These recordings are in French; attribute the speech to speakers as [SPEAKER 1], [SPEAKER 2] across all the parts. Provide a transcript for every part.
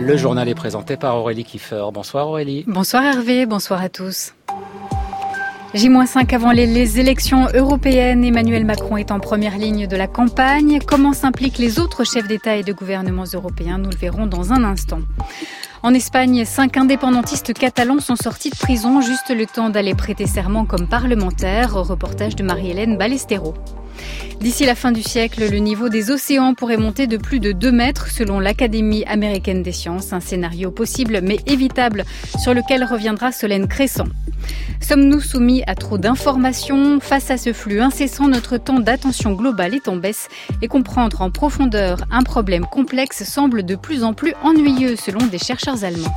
[SPEAKER 1] Le journal est présenté par Aurélie Kiefer. Bonsoir Aurélie.
[SPEAKER 2] Bonsoir Hervé, bonsoir à tous. J-5 avant les élections européennes, Emmanuel Macron est en première ligne de la campagne. Comment s'impliquent les autres chefs d'État et de gouvernements européens? Nous le verrons dans un instant. En Espagne, 5 indépendantistes catalans sont sortis de prison, juste le temps d'aller prêter serment comme parlementaires. Reportage de Marie-Hélène Ballestero. D'ici la fin du siècle, le niveau des océans pourrait monter de plus de 2 mètres selon l'Académie américaine des sciences. Un scénario possible mais évitable sur lequel reviendra Solène Crescent. Sommes-nous soumis à trop d'informations? Face à ce flux incessant, notre temps d'attention globale est en baisse et comprendre en profondeur un problème complexe semble de plus en plus ennuyeux selon des chercheurs allemands.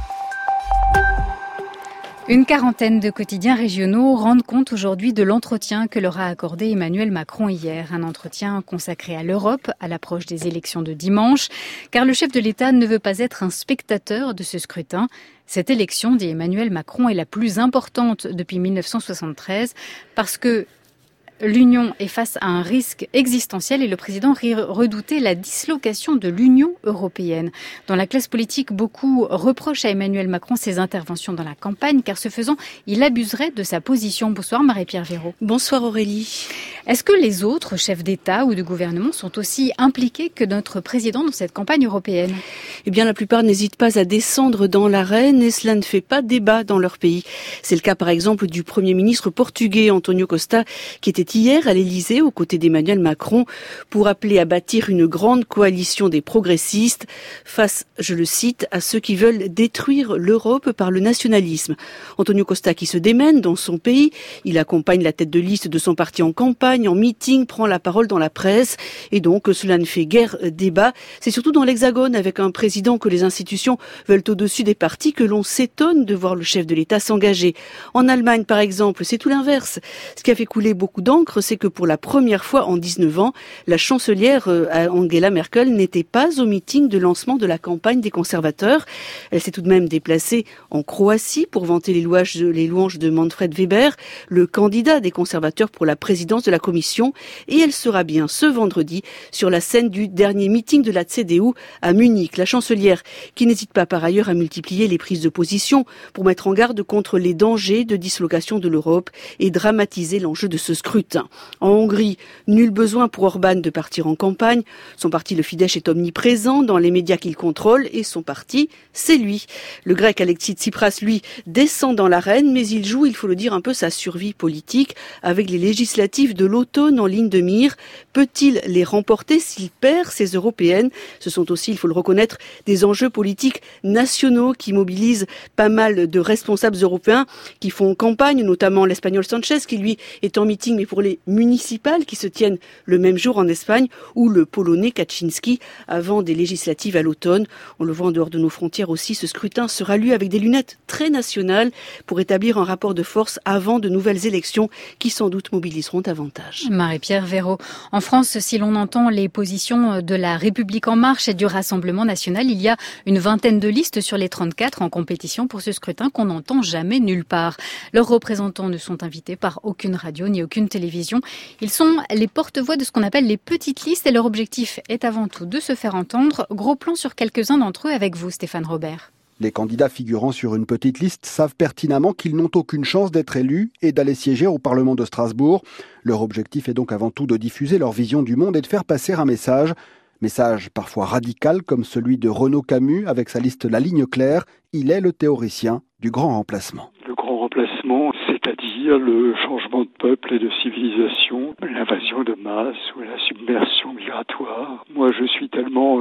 [SPEAKER 2] Une quarantaine de quotidiens régionaux rendent compte aujourd'hui de l'entretien que leur a accordé Emmanuel Macron hier. Un entretien consacré à l'Europe, à l'approche des élections de dimanche, car le chef de l'État ne veut pas être un spectateur de ce scrutin. Cette élection, dit Emmanuel Macron, est la plus importante depuis 1973 parce que l'Union est face à un risque existentiel et le président redoutait la dislocation de l'Union européenne. Dans la classe politique, beaucoup reprochent à Emmanuel Macron ses interventions dans la campagne, car ce faisant, il abuserait de sa position. Bonsoir Marie-Pierre Véraud.
[SPEAKER 3] Bonsoir Aurélie.
[SPEAKER 2] Est-ce que les autres chefs d'État ou de gouvernement sont aussi impliqués que notre président dans cette campagne européenne?
[SPEAKER 3] Eh bien, la plupart n'hésitent pas à descendre dans l'arène et cela ne fait pas débat dans leur pays. C'est le cas par exemple du Premier ministre portugais António Costa, qui était hier à l'Élysée aux côtés d'Emmanuel Macron pour appeler à bâtir une grande coalition des progressistes face, je le cite, à ceux qui veulent détruire l'Europe par le nationalisme. António Costa qui se démène dans son pays, il accompagne la tête de liste de son parti en campagne, en meeting, prend la parole dans la presse et donc cela ne fait guère débat. C'est surtout dans l'Hexagone avec un président que les institutions veulent au-dessus des partis que l'on s'étonne de voir le chef de l'État s'engager. En Allemagne par exemple, c'est tout l'inverse. Ce qui a fait couler beaucoup d'encre, c'est que pour la première fois en 19 ans, la chancelière Angela Merkel n'était pas au meeting de lancement de la campagne des conservateurs. Elle s'est tout de même déplacée en Croatie pour vanter les louanges de Manfred Weber, le candidat des conservateurs pour la présidence de la Commission, et elle sera bien ce vendredi sur la scène du dernier meeting de la CDU à Munich. La chancelière qui n'hésite pas par ailleurs à multiplier les prises de position pour mettre en garde contre les dangers de dislocation de l'Europe et dramatiser l'enjeu de ce scrutin. En Hongrie, nul besoin pour Orban de partir en campagne. Son parti, le Fidesz, est omniprésent dans les médias qu'il contrôle et son parti, c'est lui. Le grec Alexis Tsipras, lui, descend dans l'arène, mais il joue, il faut le dire, un peu sa survie politique avec les législatives de l'automne en ligne de mire. Peut-il les remporter s'il perd ces européennes? Ce sont aussi, il faut le reconnaître, des enjeux politiques nationaux qui mobilisent pas mal de responsables européens qui font campagne, notamment l'Espagnol Sanchez qui lui est en meeting mais pour les municipales qui se tiennent le même jour en Espagne, ou le Polonais Kaczynski avant des législatives à l'automne. On le voit en dehors de nos frontières aussi, ce scrutin sera lu avec des lunettes très nationales pour établir un rapport de force avant de nouvelles élections qui sans doute mobiliseront davantage.
[SPEAKER 2] Marie-Pierre Véraud. En France, si l'on entend les positions de la République en marche et du Rassemblement national, il y a une vingtaine de listes sur les 34 en compétition pour ce scrutin qu'on n'entend jamais nulle part. Leurs représentants ne sont invités par aucune radio ni aucune télévision. Ils sont les porte-voix de ce qu'on appelle les petites listes et leur objectif est avant tout de se faire entendre. Gros plan sur quelques-uns d'entre eux avec vous, Stéphane Robert.
[SPEAKER 4] Les candidats figurant sur une petite liste savent pertinemment qu'ils n'ont aucune chance d'être élus et d'aller siéger au Parlement de Strasbourg. Leur objectif est donc avant tout de diffuser leur vision du monde et de faire passer un message. Message parfois radical comme celui de Renaud Camus avec sa liste La Ligne Claire. Il est le théoricien du grand remplacement.
[SPEAKER 5] Le grand remplacement, c'est-à-dire le changement de peuple et de civilisation, l'invasion de masse ou la submersion migratoire. Moi, je suis tellement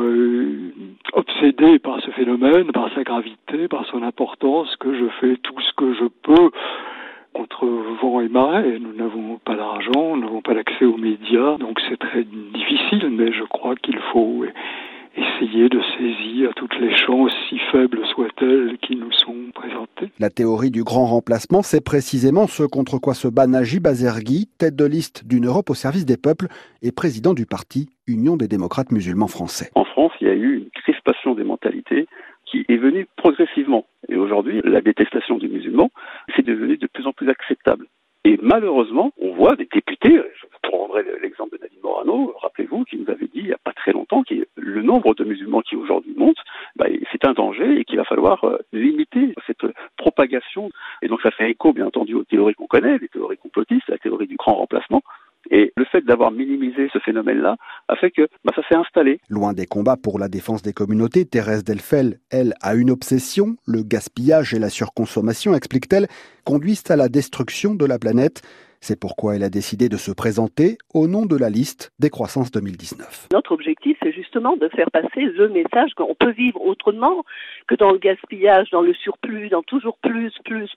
[SPEAKER 5] obsédé par ce phénomène, par sa gravité, par son importance, que je fais tout ce que je peux contre vent et marée. Nous n'avons pas d'argent, nous n'avons pas d'accès aux médias, donc c'est très difficile, mais je crois qu'il faut essayer de saisir toutes les chances, si faibles soient-elles, qui nous sont présentées.
[SPEAKER 4] La théorie du grand remplacement, c'est précisément ce contre quoi se bat Najib Azergui, tête de liste d'une Europe au service des peuples et président du parti Union des démocrates musulmans français.
[SPEAKER 6] En France, il y a eu une crispation des mentalités qui est venue progressivement. Et aujourd'hui, la détestation des musulmans, c'est devenu de plus en plus acceptable. Et malheureusement, on voit des députés, je prendrai l'exemple de Nadine Morano, Arnaud, rappelez-vous, qui nous avait dit il n'y a pas très longtemps que le nombre de musulmans qui aujourd'hui monte, c'est un danger et qu'il va falloir limiter cette propagation. Et donc ça fait écho bien entendu aux théories qu'on connaît, les théories complotistes, la théorie du grand remplacement. Et le fait d'avoir minimisé ce phénomène-là a fait que ça s'est installé.
[SPEAKER 4] Loin des combats pour la défense des communautés, Thérèse Delfel, elle, a une obsession. Le gaspillage et la surconsommation, explique-t-elle, conduisent à la destruction de la planète. C'est pourquoi elle a décidé de se présenter au nom de la liste Décroissance 2019.
[SPEAKER 7] Notre objectif, c'est justement de faire passer le message qu'on peut vivre autrement que dans le gaspillage, dans le surplus, dans toujours plus.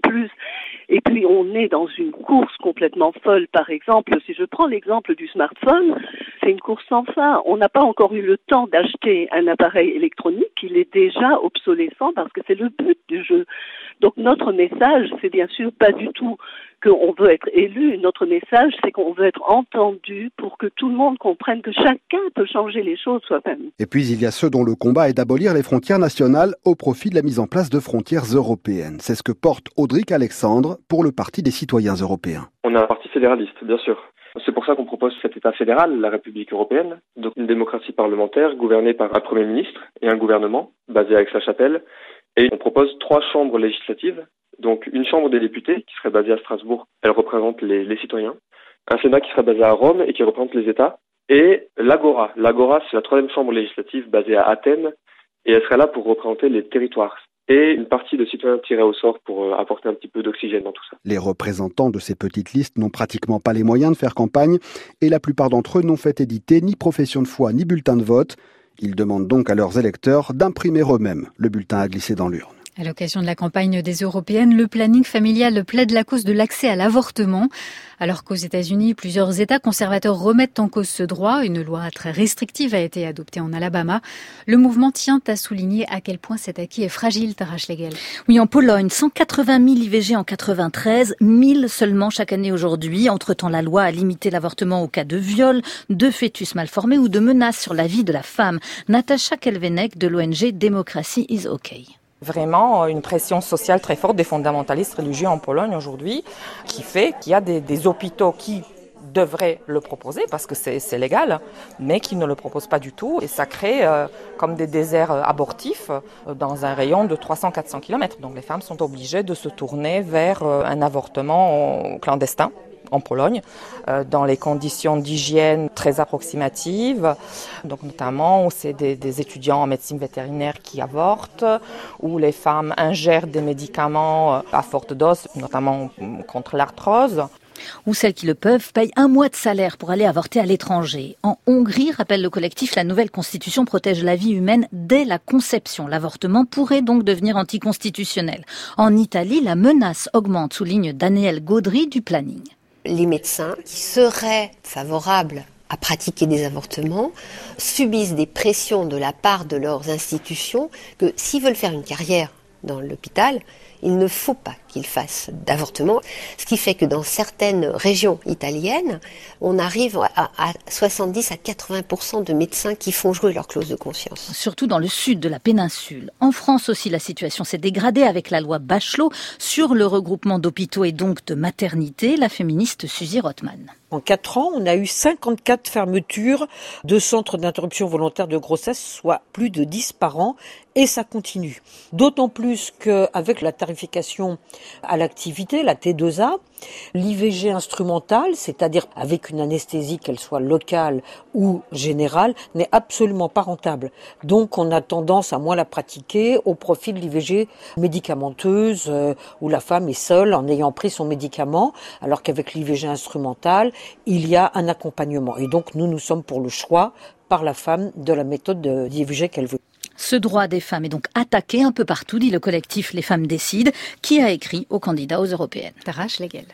[SPEAKER 7] Et puis on est dans une course complètement folle. Par exemple, si je prends l'exemple du smartphone, c'est une course sans fin. On n'a pas encore eu le temps d'acheter un appareil électronique, il est déjà obsolescent parce que c'est le but du jeu. Donc notre message, c'est bien sûr pas du tout qu'on veut être élu. Notre message, c'est qu'on veut être entendu pour que tout le monde comprenne que chacun peut changer les choses soi-même.
[SPEAKER 4] Et puis il y a ceux dont le combat est d'abolir les frontières nationales au profit de la mise en place de frontières européennes. C'est ce que porte Audric Alexandre pour le Parti des citoyens européens.
[SPEAKER 8] On est un parti fédéraliste, bien sûr. C'est pour ça qu'on propose cet État fédéral, la République européenne, donc une démocratie parlementaire gouvernée par un Premier ministre et un gouvernement basé à Aix-la-Chapelle. Et on propose 3 chambres législatives. Donc une chambre des députés qui serait basée à Strasbourg, elle représente les citoyens. Un Sénat qui serait basé à Rome et qui représente les États. Et l'Agora. L'Agora, c'est la 3e chambre législative basée à Athènes et elle serait là pour représenter les territoires. Et une partie de citoyens tirés au sort pour apporter un petit peu d'oxygène dans tout ça.
[SPEAKER 4] Les représentants de ces petites listes n'ont pratiquement pas les moyens de faire campagne et la plupart d'entre eux n'ont fait éditer ni profession de foi ni bulletin de vote. Ils demandent donc à leurs électeurs d'imprimer eux-mêmes le bulletin à glisser dans l'urne.
[SPEAKER 2] À l'occasion de la campagne des Européennes, le planning familial plaide la cause de l'accès à l'avortement. Alors qu'aux États-Unis, plusieurs États conservateurs remettent en cause ce droit. Une loi très restrictive a été adoptée en Alabama. Le mouvement tient à souligner à quel point cet acquis est fragile, Tara Schlegel.
[SPEAKER 9] Oui, en Pologne, 180 000 IVG en 93, 1000 seulement chaque année aujourd'hui. Entre-temps, la loi a limité l'avortement au cas de viol, de fœtus mal formé ou de menaces sur la vie de la femme. Natasha Kelvenek de l'ONG Democracy is OK.
[SPEAKER 10] Vraiment une pression sociale très forte des fondamentalistes religieux en Pologne aujourd'hui qui fait qu'il y a des hôpitaux qui devraient le proposer parce que c'est légal, mais qui ne le proposent pas du tout. Et ça crée comme des déserts abortifs dans un rayon de 300-400 km. Donc les femmes sont obligées de se tourner vers un avortement clandestin en Pologne, dans les conditions d'hygiène très approximatives, donc notamment où c'est des étudiants en médecine vétérinaire qui avortent, où les femmes ingèrent des médicaments à forte dose, notamment contre l'arthrose.
[SPEAKER 9] Ou celles qui le peuvent payent 1 mois de salaire pour aller avorter à l'étranger. En Hongrie, rappelle le collectif, la nouvelle constitution protège la vie humaine dès la conception. L'avortement pourrait donc devenir anticonstitutionnel. En Italie, la menace augmente, souligne Daniel Gaudry du Planning.
[SPEAKER 11] Les médecins qui seraient favorables à pratiquer des avortements subissent des pressions de la part de leurs institutions que s'ils veulent faire une carrière dans l'hôpital, il ne faut pas qu'ils fassent d'avortement. Ce qui fait que dans certaines régions italiennes, on arrive à 70 à 80% de médecins qui font jouer leur clause de conscience.
[SPEAKER 9] Surtout dans le sud de la péninsule. En France aussi, la situation s'est dégradée avec la loi Bachelot sur le regroupement d'hôpitaux et donc de maternités. La féministe Suzy Rothman.
[SPEAKER 12] En 4 ans, on a eu 54 fermetures de centres d'interruption volontaire de grossesse, soit plus de 10 par an, et ça continue. D'autant plus qu'avec la tarification à l'activité, la T2A, l'IVG instrumentale, c'est-à-dire avec une anesthésie, qu'elle soit locale ou générale, n'est absolument pas rentable. Donc on a tendance à moins la pratiquer au profit de l'IVG médicamenteuse, où la femme est seule en ayant pris son médicament, alors qu'avec l'IVG instrumentale, il y a un accompagnement. Et donc nous sommes pour le choix par la femme de la méthode d'IVG qu'elle veut.
[SPEAKER 9] Ce droit des femmes est donc attaqué un peu partout, dit le collectif Les Femmes Décident, qui a écrit aux candidats aux européennes.
[SPEAKER 2] Tara Schlegel.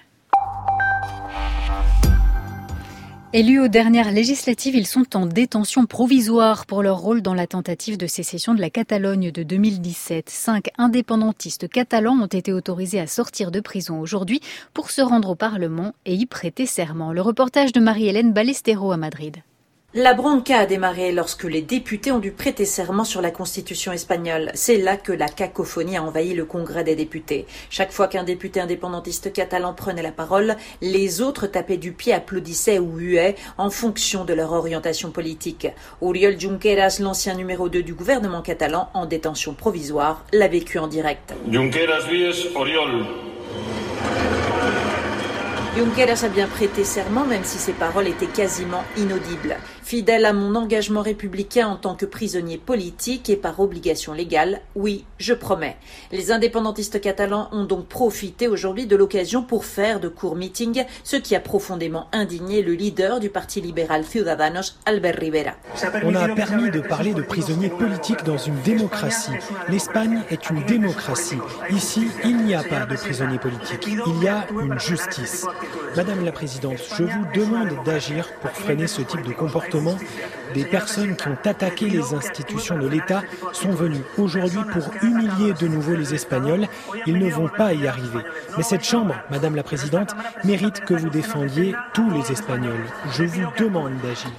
[SPEAKER 2] Élus aux dernières législatives, ils sont en détention provisoire pour leur rôle dans la tentative de sécession de la Catalogne de 2017. 5 indépendantistes catalans ont été autorisés à sortir de prison aujourd'hui pour se rendre au Parlement et y prêter serment. Le reportage de Marie-Hélène Ballesteros à Madrid.
[SPEAKER 13] La bronca a démarré lorsque les députés ont dû prêter serment sur la Constitution espagnole. C'est là que la cacophonie a envahi le Congrès des députés. Chaque fois qu'un député indépendantiste catalan prenait la parole, les autres tapaient du pied, applaudissaient ou huaient en fonction de leur orientation politique. Oriol Junqueras, l'ancien numéro 2 du gouvernement catalan en détention provisoire, l'a vécu en direct.
[SPEAKER 14] Junqueras vies Oriol.
[SPEAKER 13] Junqueras a bien prêté serment, même si ses paroles étaient quasiment inaudibles. Fidèle à mon engagement républicain en tant que prisonnier politique et par obligation légale, oui, je promets. Les indépendantistes catalans ont donc profité aujourd'hui de l'occasion pour faire de courts meetings, ce qui a profondément indigné le leader du parti libéral Ciudadanos, Albert Rivera.
[SPEAKER 15] On a permis de parler de prisonniers politiques dans une démocratie. L'Espagne est une démocratie. Ici, il n'y a pas de prisonniers politiques. Il y a une justice. Madame la Présidente, je vous demande d'agir pour freiner ce type de comportement. Des personnes qui ont attaqué les institutions de l'État sont venues aujourd'hui pour humilier de nouveau les Espagnols. Ils ne vont pas y arriver. Mais cette Chambre, Madame la Présidente, mérite que vous défendiez tous les Espagnols. Je vous demande d'agir.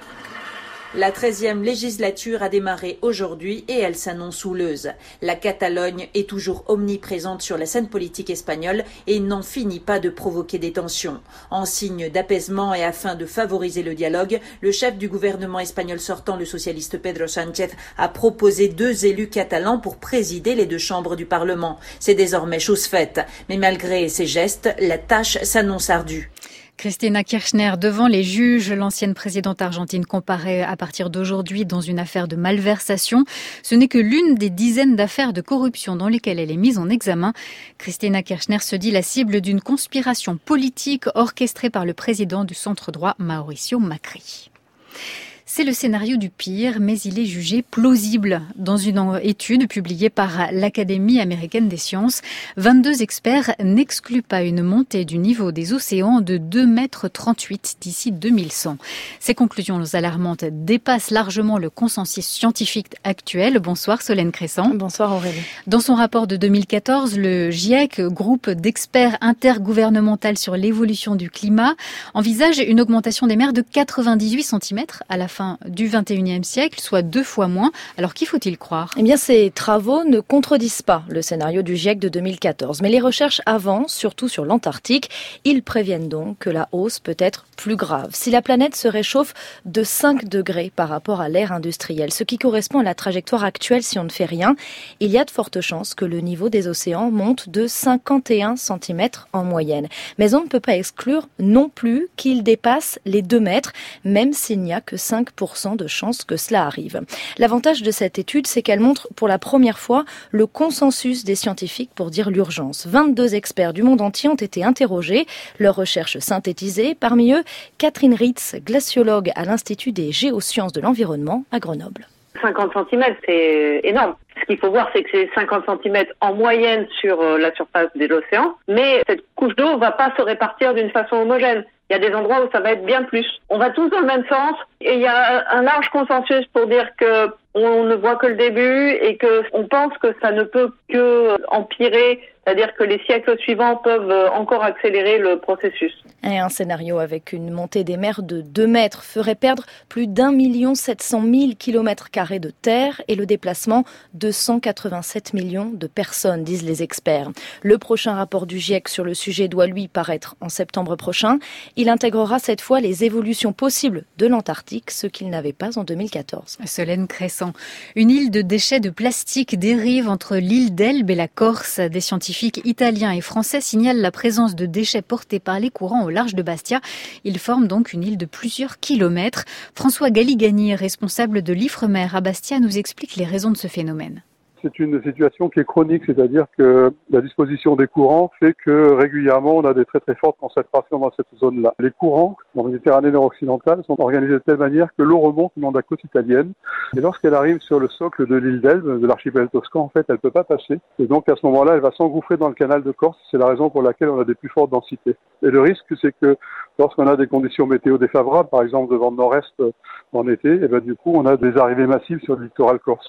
[SPEAKER 13] La 13e législature a démarré aujourd'hui et elle s'annonce houleuse. La Catalogne est toujours omniprésente sur la scène politique espagnole et n'en finit pas de provoquer des tensions. En signe d'apaisement et afin de favoriser le dialogue, le chef du gouvernement espagnol sortant, le socialiste Pedro Sánchez, a proposé 2 élus catalans pour présider les 2 chambres du Parlement. C'est désormais chose faite. Mais malgré ces gestes, la tâche s'annonce ardue.
[SPEAKER 2] Cristina Kirchner devant les juges. L'ancienne présidente argentine comparaît à partir d'aujourd'hui dans une affaire de malversation. Ce n'est que l'une des dizaines d'affaires de corruption dans lesquelles elle est mise en examen. Cristina Kirchner se dit la cible d'une conspiration politique orchestrée par le président du centre droit Mauricio Macri. C'est le scénario du pire, mais il est jugé plausible. Dans une étude publiée par l'Académie américaine des sciences, 22 experts n'excluent pas une montée du niveau des océans de 2,38 mètres d'ici 2100. Ces conclusions alarmantes dépassent largement le consensus scientifique actuel. Bonsoir Solène Crescent.
[SPEAKER 16] Bonsoir Aurélie.
[SPEAKER 2] Dans son rapport de 2014, le GIEC, groupe d'experts intergouvernemental sur l'évolution du climat, envisage une augmentation des mers de 98 cm à la fin du XXIe siècle, soit 2 fois moins. Alors qui faut-il croire ?
[SPEAKER 16] Eh bien, ces travaux ne contredisent pas le scénario du GIEC de 2014. Mais les recherches avancent, surtout sur l'Antarctique. Ils préviennent donc que la hausse peut être plus grave. Si la planète se réchauffe de 5 degrés par rapport à l'ère industrielle, ce qui correspond à la trajectoire actuelle si on ne fait rien, il y a de fortes chances que le niveau des océans monte de 51 cm en moyenne. Mais on ne peut pas exclure non plus qu'il dépasse les 2 mètres, même s'il n'y a que 5% de chances que cela arrive. L'avantage de cette étude, c'est qu'elle montre pour la première fois le consensus des scientifiques pour dire l'urgence. 22 experts du monde entier ont été interrogés, leurs recherches synthétisées. Parmi eux, Catherine Ritz, glaciologue à l'Institut des géosciences de l'environnement à Grenoble.
[SPEAKER 17] 50 cm, c'est énorme. Ce qu'il faut voir, c'est que c'est 50 cm en moyenne sur la surface de l'océan, mais cette couche d'eau ne va pas se répartir d'une façon homogène. Il y a des endroits où ça va être bien plus. On va tous dans le même sens et il y a un large consensus pour dire que on ne voit que le début et que on pense que ça ne peut que empirer, c'est-à-dire que les siècles suivants peuvent encore accélérer le processus.
[SPEAKER 16] Et un scénario avec une montée des mers de 2 mètres ferait perdre plus d'1 700 000 km² de terre et le déplacement de 187 millions de personnes, disent les experts. Le prochain rapport du GIEC sur le sujet doit lui paraître en septembre prochain. Il intégrera cette fois les évolutions possibles de l'Antarctique, ce qu'il n'avait pas en 2014.
[SPEAKER 2] Solène Crescent. Une île de déchets de plastique dérive entre l'île d'Elbe et la Corse. Des scientifiques italiens et français signalent la présence de déchets portés par les courants au large de Bastia. Ils forment donc une île de plusieurs kilomètres. François Galligani, responsable de l'Ifremer à Bastia, nous explique les raisons de ce phénomène.
[SPEAKER 18] C'est une situation qui est chronique, c'est-à-dire que la disposition des courants fait que régulièrement on a des très très fortes concentrations dans cette zone-là. Les courants dans la Méditerranée nord-occidentale sont organisés de telle manière que l'eau remonte le long de la côte italienne et lorsqu'elle arrive sur le socle de l'île d'Elbe, de l'archipel toscan, en fait, elle peut pas passer. Et donc à ce moment-là, elle va s'engouffrer dans le canal de Corse. C'est la raison pour laquelle on a des plus fortes densités. Et le risque, c'est que lorsqu'on a des conditions météo défavorables, par exemple de vent de nord-est en été, et ben du coup on a des arrivées massives sur le littoral corse.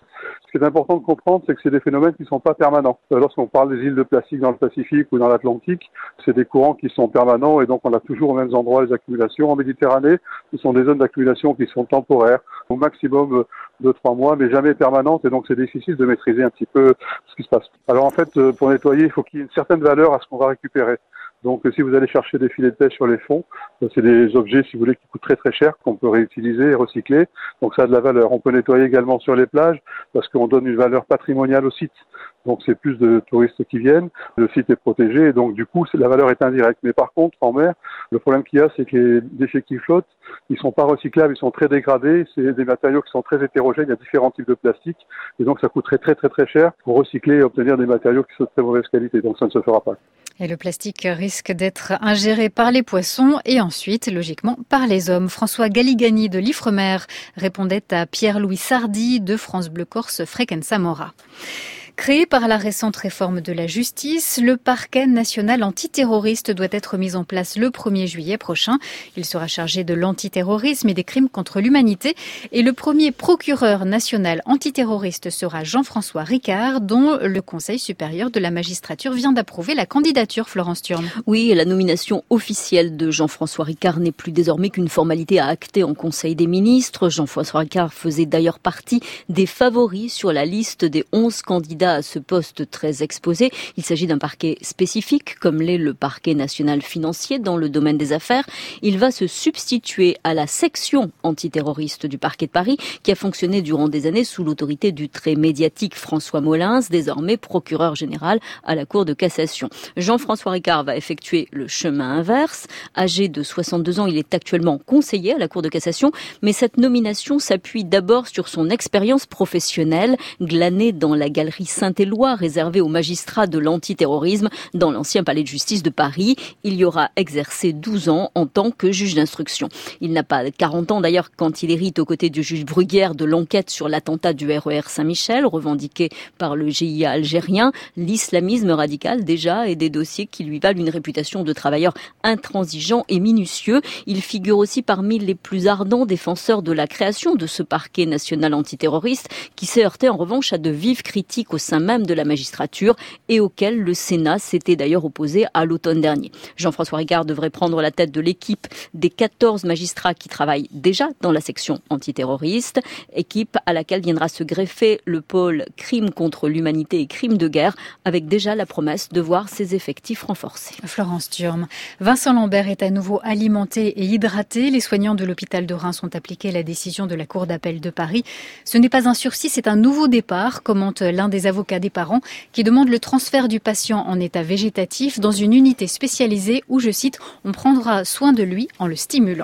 [SPEAKER 18] Ce qui est important de comprendre, c'est que c'est des phénomènes qui ne sont pas permanents. Lorsqu'on parle des îles de plastique dans le Pacifique ou dans l'Atlantique, c'est des courants qui sont permanents et donc on a toujours aux mêmes endroits les accumulations. En Méditerranée, ce sont des zones d'accumulation qui sont temporaires, au maximum 2-3 mois, mais jamais permanentes, et donc c'est difficile de maîtriser un petit peu ce qui se passe. Alors en fait, pour nettoyer, il faut qu'il y ait une certaine valeur à ce qu'on va récupérer. Donc si vous allez chercher des filets de pêche sur les fonds, c'est des objets, si vous voulez, qui coûtent très très cher, qu'on peut réutiliser et recycler. Donc ça a de la valeur. On peut nettoyer également sur les plages parce qu'on donne une valeur patrimoniale au site. Donc c'est plus de touristes qui viennent, le site est protégé et donc du coup la valeur est indirecte. Mais par contre en mer, le problème qu'il y a, c'est que les déchets qui flottent, ils sont pas recyclables, ils sont très dégradés, c'est des matériaux qui sont très hétérogènes, il y a différents types de plastique et donc ça coûterait très très très cher pour recycler et obtenir des matériaux qui sont de très mauvaise qualité. Donc ça ne se fera pas.
[SPEAKER 2] Et le plastique risque d'être ingéré par les poissons et ensuite, logiquement, par les hommes. François Galligani de l'Ifremer répondait à Pierre-Louis Sardy de France Bleu Corse Fréquenza Mora. Créé par la récente réforme de la justice, le parquet national antiterroriste doit être mis en place le 1er juillet prochain. Il sera chargé de l'antiterrorisme et des crimes contre l'humanité. Et le premier procureur national antiterroriste sera Jean-François Ricard, dont le Conseil supérieur de la magistrature vient d'approuver la candidature, Florence Thurm.
[SPEAKER 19] Oui, la nomination officielle de Jean-François Ricard n'est plus désormais qu'une formalité à acter en Conseil des ministres. Jean-François Ricard faisait d'ailleurs partie des favoris sur la liste des 11 candidats à ce poste très exposé. Il s'agit d'un parquet spécifique, comme l'est le parquet national financier dans le domaine des affaires. Il va se substituer à la section antiterroriste du parquet de Paris, qui a fonctionné durant des années sous l'autorité du très médiatique François Molins, désormais procureur général à la Cour de cassation. Jean-François Ricard va effectuer le chemin inverse. Âgé de 62 ans, il est actuellement conseiller à la Cour de cassation, mais cette nomination s'appuie d'abord sur son expérience professionnelle, glanée dans la galerie Saint-Éloi, réservé aux magistrats de l'antiterrorisme dans l'ancien palais de justice de Paris. Il y aura exercé 12 ans en tant que juge d'instruction. Il n'a pas 40 ans d'ailleurs quand il hérite aux côtés du juge Bruguière de l'enquête sur l'attentat du RER Saint-Michel, revendiqué par le GIA algérien, l'islamisme radical déjà et des dossiers qui lui valent une réputation de travailleur intransigeant et minutieux. Il figure aussi parmi les plus ardents défenseurs de la création de ce parquet national antiterroriste qui s'est heurté en revanche à de vives critiques au sein même de la magistrature et auquel le Sénat s'était d'ailleurs opposé à l'automne dernier. Jean-François Ricard devrait prendre la tête de l'équipe des 14 magistrats qui travaillent déjà dans la section antiterroriste, équipe à laquelle viendra se greffer le pôle crimes contre l'humanité et crimes de guerre, avec déjà la promesse de voir ses effectifs renforcés.
[SPEAKER 2] Florence Thurm. Vincent Lambert est à nouveau alimenté et hydraté. Les soignants de l'hôpital de Reims ont appliqué la décision de la Cour d'appel de Paris. Ce n'est pas un sursis, c'est un nouveau départ, commente l'un des avocats des parents qui demande le transfert du patient en état végétatif dans une unité spécialisée où, je cite, on prendra soin de lui en le stimulant.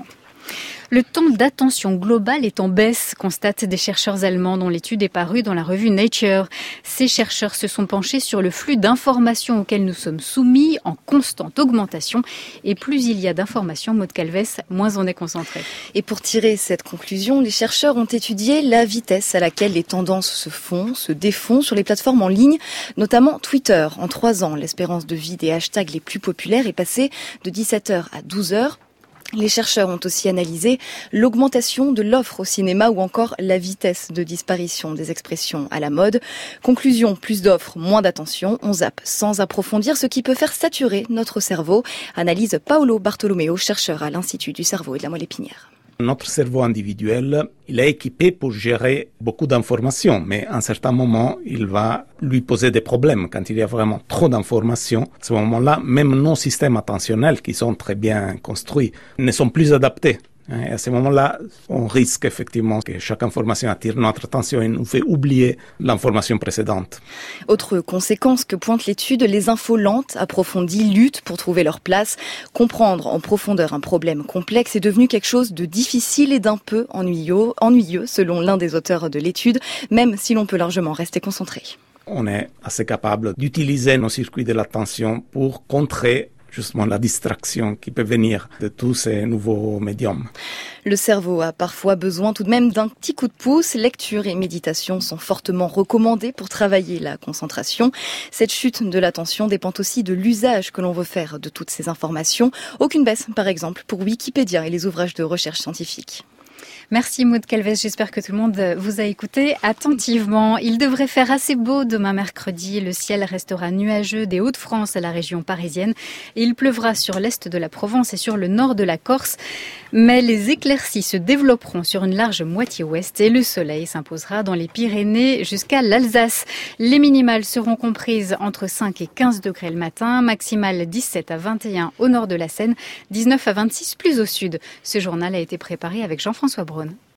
[SPEAKER 2] Le temps d'attention globale est en baisse, constatent des chercheurs allemands dont l'étude est parue dans la revue Nature. Ces chercheurs se sont penchés sur le flux d'informations auxquelles nous sommes soumis en constante augmentation. Et plus il y a d'informations, Maud Calves, moins on est concentré.
[SPEAKER 20] Et pour tirer cette conclusion, les chercheurs ont étudié la vitesse à laquelle les tendances se défont sur les plateformes en ligne, notamment Twitter. En 3 ans, l'espérance de vie des hashtags les plus populaires est passée de 17 heures à 12 heures. Les chercheurs ont aussi analysé l'augmentation de l'offre au cinéma ou encore la vitesse de disparition des expressions à la mode. Conclusion, plus d'offres, moins d'attention. On zappe sans approfondir, ce qui peut faire saturer notre cerveau. Analyse Paolo Bartolomeo, chercheur à l'Institut du cerveau et de la moelle épinière.
[SPEAKER 21] Notre cerveau individuel, il est équipé pour gérer beaucoup d'informations, mais à un certain moment, il va lui poser des problèmes. Quand il y a vraiment trop d'informations, à ce moment-là, même nos systèmes attentionnels, qui sont très bien construits, ne sont plus adaptés. Et à ce moment-là, on risque effectivement que chaque information attire notre attention et nous fait oublier l'information précédente.
[SPEAKER 20] Autre conséquence que pointe l'étude, les infos lentes, approfondies, luttent pour trouver leur place. Comprendre en profondeur un problème complexe est devenu quelque chose de difficile et d'un peu ennuyeux selon l'un des auteurs de l'étude, même si l'on peut largement rester concentré.
[SPEAKER 21] On est assez capable d'utiliser nos circuits de l'attention pour contrer justement la distraction qui peut venir de tous ces nouveaux médiums.
[SPEAKER 20] Le cerveau a parfois besoin tout de même d'un petit coup de pouce. Lecture et méditation sont fortement recommandées pour travailler la concentration. Cette chute de l'attention dépend aussi de l'usage que l'on veut faire de toutes ces informations. Aucune baisse, par exemple, pour Wikipédia et les ouvrages de recherche scientifique.
[SPEAKER 2] Merci Maud Calves, j'espère que tout le monde vous a écouté attentivement. Il devrait faire assez beau demain mercredi. Le ciel restera nuageux des Hauts-de-France à la région parisienne. Et il pleuvra sur l'est de la Provence et sur le nord de la Corse. Mais les éclaircies se développeront sur une large moitié ouest et le soleil s'imposera dans les Pyrénées jusqu'à l'Alsace. Les minimales seront comprises entre 5 et 15 degrés le matin, maximales 17 à 21 au nord de la Seine, 19 à 26 plus au sud. Ce journal a été préparé avec Jean-François Braun.